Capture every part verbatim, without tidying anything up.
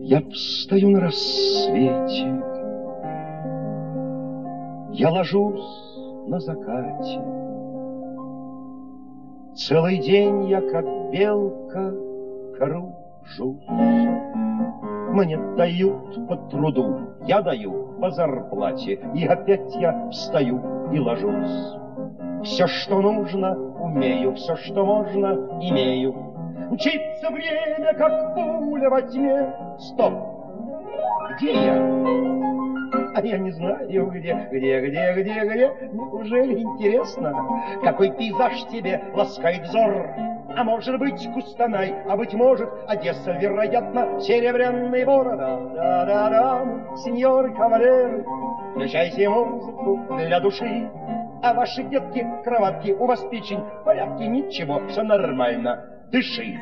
Я встаю на рассвете, я ложусь на закате. Целый день я, как белка, кружусь. Мне дают по труду, я даю по зарплате, и опять я встаю и ложусь. Все, что нужно, умею, все, что можно, имею. Мчится время, как пуля во тьме. Стоп! Где я? А я не знаю, где, где, где, где, где. Неужели интересно, какой пейзаж тебе ласкает взор? А может быть, Кустанай, а быть может, Одесса, вероятно, Серебряный Бор. Да-да-да, сеньоры, кавалеры, включайте музыку для души. А ваши детки, кроватки, у вас печень в порядке, ничего, все нормально, дыши.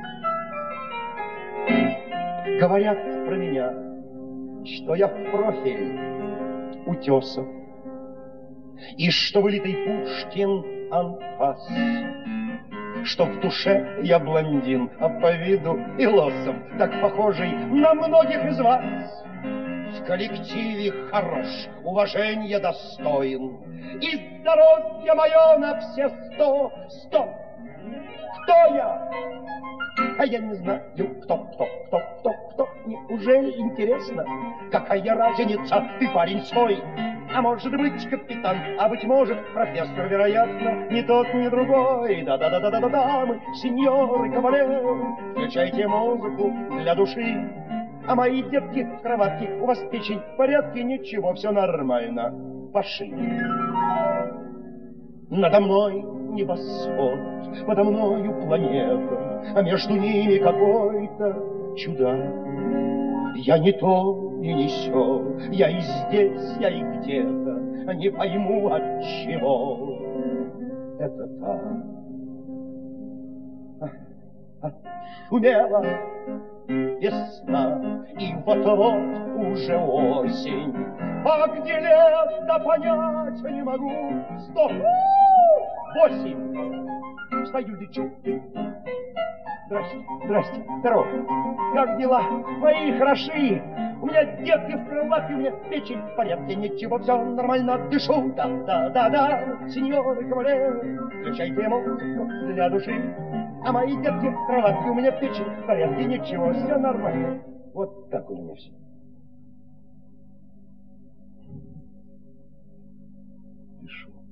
Говорят про меня, что я в профиль Утесов, и что вылитый Пушкин анфас, что в душе я блондин, а по виду философ, так похожий на многих из вас. В коллективе хорош, уважения достоин, и здоровье мое на все сто. Стоп! Кто я? А я не знаю, кто, кто, кто, кто, кто. Неужели интересно, какая разница, ты парень свой? А может быть, капитан, а быть может, профессор, вероятно, ни тот, ни другой. Да-да-да-да-да-да, дамы, сеньоры, кавалеры, включайте музыку для души. А мои детки в кроватке, у вас печень в порядке, ничего, все нормально. Пошли. Надо мной небосвод, подо мною планета, а между ними какой-то чудак. Я не то и не сё, я и здесь, я и где-то, не пойму от чего это так. Отшумела весна, и вот-вот уже осень. А где лето, понять не могу. Стоп! Восемь! Встаю, лечу. Здрасте, здрасте, здорово. Как дела? Мои хороши. У меня детки в кроватке, у меня печень в порядке, ничего, все нормально, дышу. Да, да, да, да, сеньоры, кавалеры, включайте музыку для души. А мои детки в кроватке, у меня печень в порядке, ничего, все нормально. Вот так у меня все. Дышу.